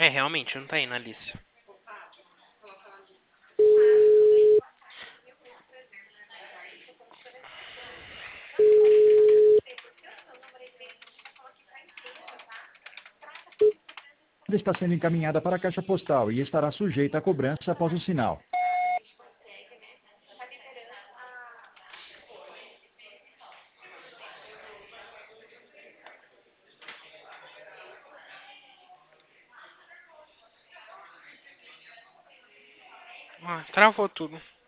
realmente, não tá aí na lista. Está sendo encaminhada para a caixa postal e estará sujeita a cobrança após o sinal. Ah, travou tudo.